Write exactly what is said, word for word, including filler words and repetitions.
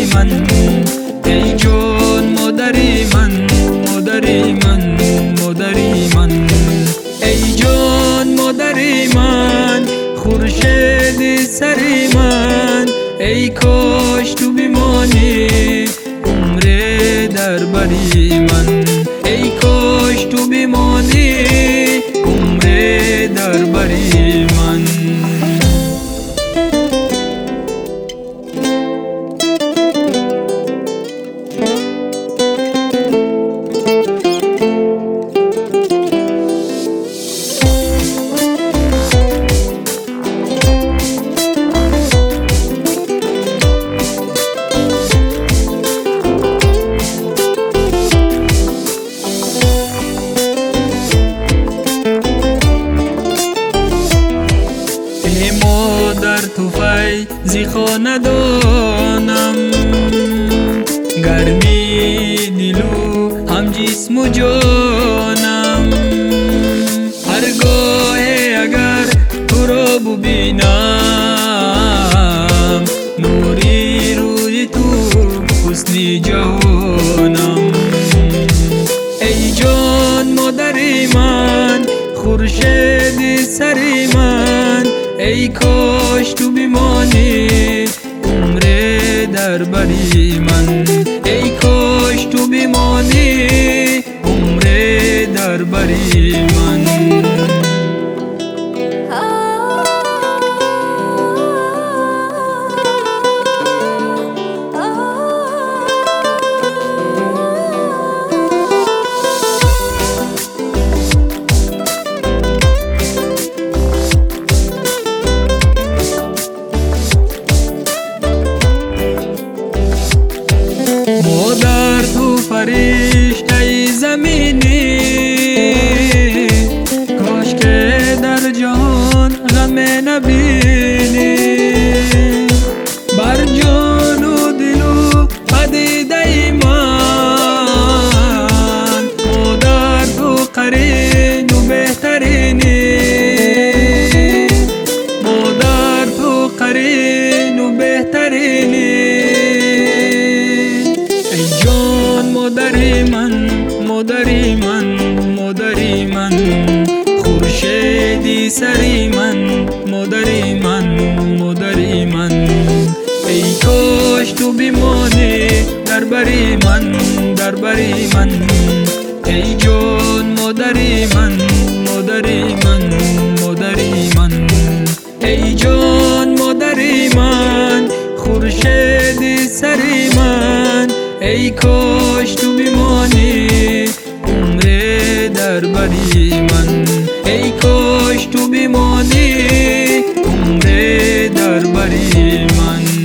من، ای جان مادری من، مادری من، مادری من. ای جان مادری من، خورشید سری من، ای کاش تو بمانی عمر در بری من، ای کاش تو بمانی عمر در بری من. در توفی زی خاندانم، گرمی دلو هم جسم و جانم. هرگاه اگر تو را ببینم، نوری روی تو حسن جهانم. ای جان مادری من، خورشید سری من، ای کاش تو بمانی عمر در بری من، ای کاش تو بمانی عمر در بری من. مادر تو فرشته زمینی، کاش که در جهان غم نبینی. بر جان و دل و پدیده من، مادر تو قرین و بهترینی، مادر تو قرین و بهترینی. مادری من، مادری من، مادری من، خورشیدی سری من، مادری من، مادری من. ای کاش تو بمانی در بری من، در بری من. ای جان مادری من، مادری من، مادری من. ای جان مادری من، خورشیدی سری من، ای کاش تو بمانی عمر در بری من، ای کاش تو بمانی عمر در بری من.